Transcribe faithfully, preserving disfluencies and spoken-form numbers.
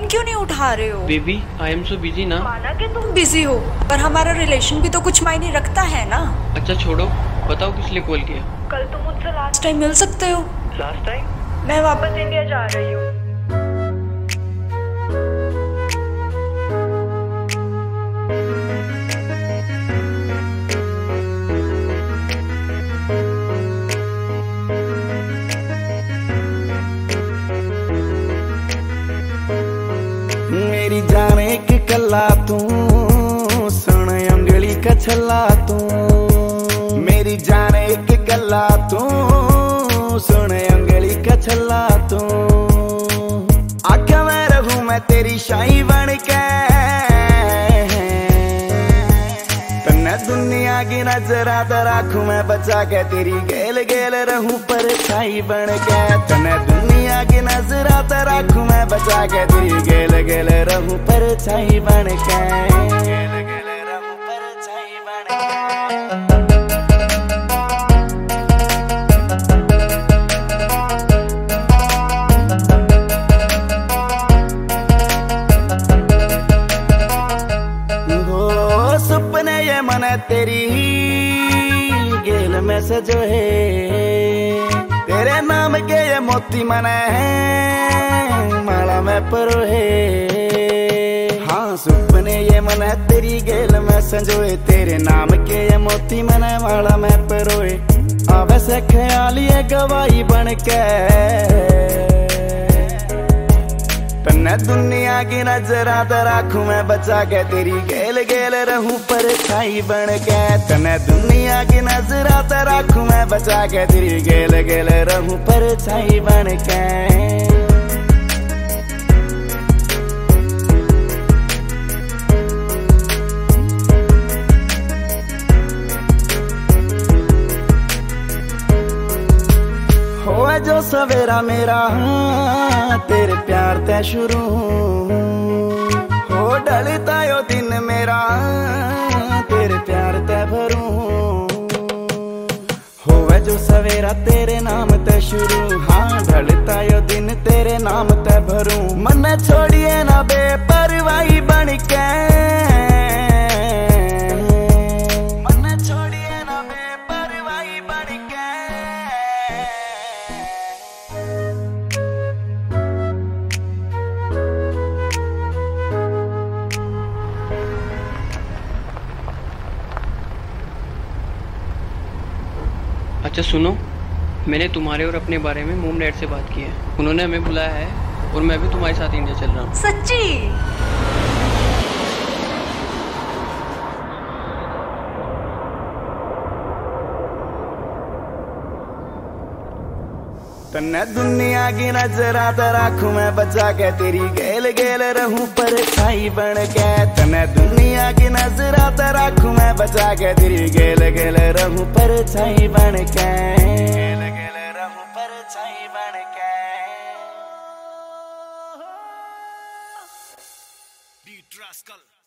Phone क्यों नहीं उठा रहे हो? Baby I am so busy ना। माना कि तुम बिजी हो, पर हमारा रिलेशन भी तो कुछ मायने रखता है ना। अच्छा छोड़ो, बताओ किस लिए कॉल किया? कल तुम मुझसे लास्ट टाइम मिल सकते हो? Last time? मैं वापस इंडिया जा रही हूँ। मेरी जाने की कला तू सुन उंगली का छला तू, मेरी जाने की कला तू सुन उंगली का छला तू। आख्या मैं रहूं मैं तेरी शाही बन के, तन्ने दुनिया की नजरा तो राखूं मैं बचा के, तेरी गेल गेल रहूं पर छाई बन के। तन्ने दुनिया की नजरा तो राखूं मैं बचा के, तेरी गेल गेल रहूं पर छाई बन के, गेल गेल रहूं पर छाई बन के। हो सपने ये मन तेरी गेल में सजो है, तेरे नाम के ये मोती मने माला में परो है। हाँ सपने ये मन तेरी गेल में संजोए, तेरे नाम के ये मोती मने माला में परोए। आवे से ख्याल ये गवाही बन के, तन्ने दुनिया की नजरा तो राखूं मैं बचा के, तेरी गेल गेल रहूं पर छाई बन के। तन्ने दुनिया की नजरा तो राखूं मैं बचा के, तेरी गेल गेल रहूं पर छाई बन के। हो जो सवेरा मेरा तेरे प्यार ते शुरू, हो ढलता यो दिन मेरा तेरे प्यार ते भरूं। हो जो सवेरा तेरे नाम ते शुरू, हाँ ढलता यो दिन तेरे नाम ते भरूं। मन छोड़िए ना बेपरवाही बन के, मन छोड़िए ना बेपरवाही बन के। अच्छा सुनो, मैंने तुम्हारे और अपने बारे में मोम डैड से बात की है। उन्होंने हमें बुलाया है और मैं भी तुम्हारे साथ इंडिया चल रहा हूँ। सच्ची? तन्ने दुनिया की नजरा तो राखूं मैं बचा के, तेरी गेल गेल रहूं पर छाई बन के। तन्ने दुनिया की नजरा तो राखूं मैं बचा के, तेरी गेल गेल रहूं पर छाई बन के, गेल गेल रहूं पर छाई बन के। डी ट्रास्कल।